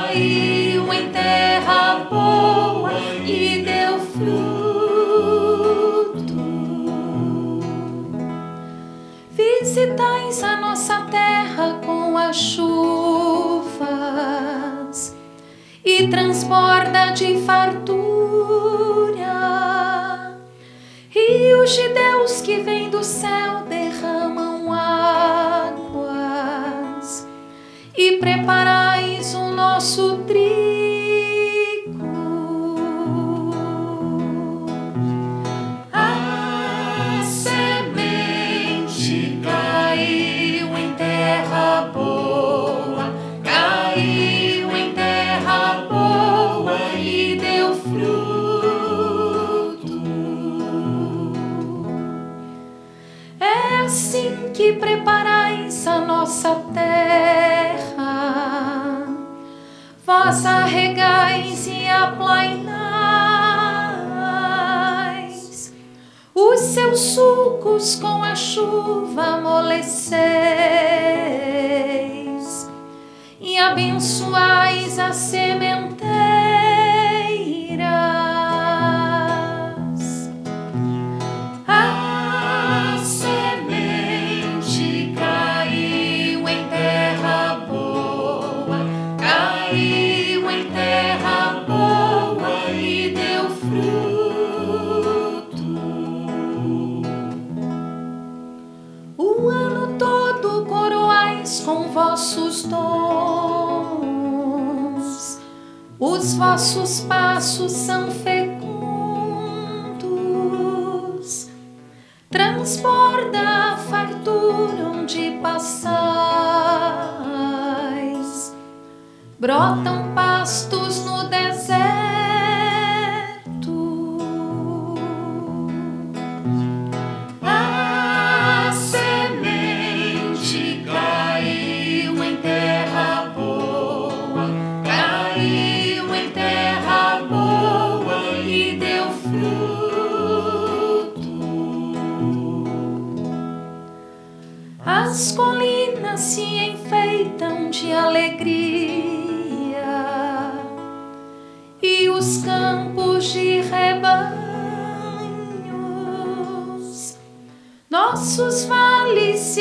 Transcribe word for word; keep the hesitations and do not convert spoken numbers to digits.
caiu em terra boa e deu fruto. Visitais a nossa terra com as chuvas e transborda de fartura. Rios de Deus que vêm do céu derramam águas e preparais o nosso trigo. A semente caiu em terra boa, caiu em terra boa e deu fruto. É assim que preparais a nossa terra, vós a regais e aplainais, os seus sulcos com a chuva amoleceis e abençoais as sementeiras. A semente caiu em terra boa, caiu em terra boa e deu fruto. O ano todo coroais com vossos dons, os vossos passos são fecundos, transborda a fartura onde passais, brotam pastos no deserto. A semente caiu em terra boa, caiu em terra boa e deu fruto. As colinas se enfeitam de alegria e os campos de rebanhos, nossos vales se